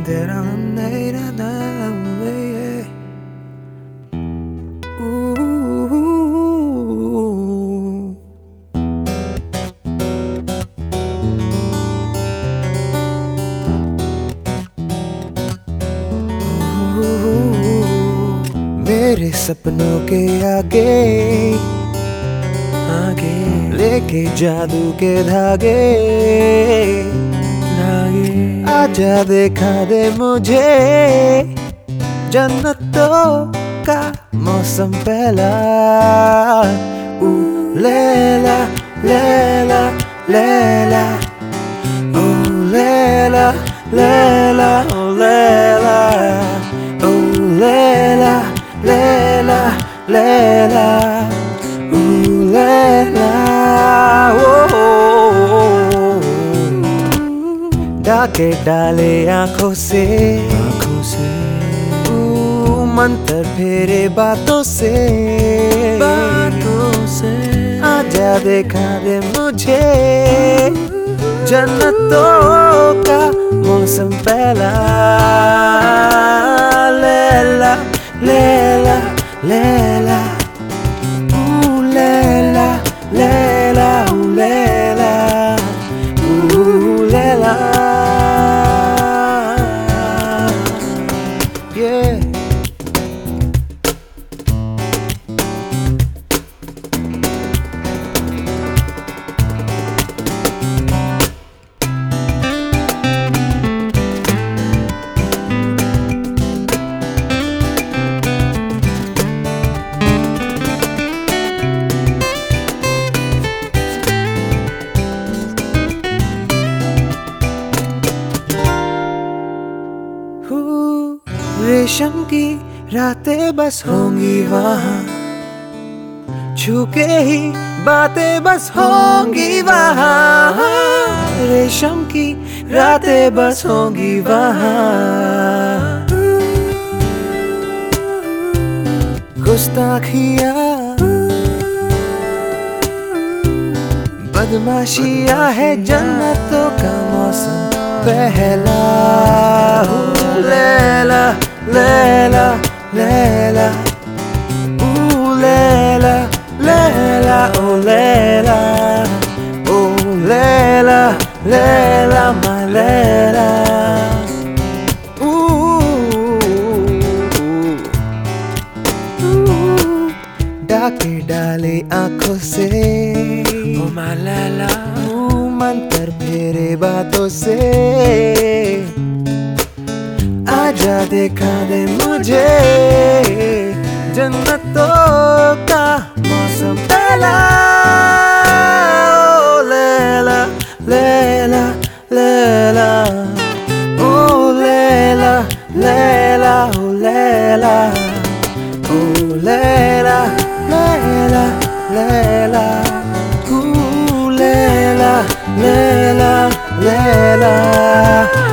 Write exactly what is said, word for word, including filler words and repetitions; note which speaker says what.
Speaker 1: तेरा नहीं रहना ये मेरे सपनों के आगे आगे लेके जादू के धागे धागे आजा दिखा दे मुझे जन्नतों का मौसम पहला ऊ लैला लैला लैला ओ लैला लैला ओ लैला ओ लैला लैला लैला ओ लैला ओ डाके डाले आंखों से आंखों से मंतर फेरे बातों से बातों से आजा दिखा दे मुझे जन्नतों का मौसम पहला लैला लैला लैला ओ लैला लैला ओ लैला ओ लैला yeah रेशम की रातें बस होंगी वहाँ छू के ही बातें बस होंगी वहाँ रेशम की रातें बस होंगी वहाँ गुस्ताखियाँ बदमाशियाँ है जन्नतों का मौसम पहला लैला लैला लैला ओ लैला लैला ओ लैला ओ लैला लैला मा लैला ओ डाके डाले आंखों से ओ मा लैला ओ मंतर फेरे बातों से आजा दिखा दे मुझे जन्नतों का मौसम पहला ओ लैला लैला लैला ओ लैला लैला ओ लैला ओ लैला लैला लैला ओ लैला लैला लैला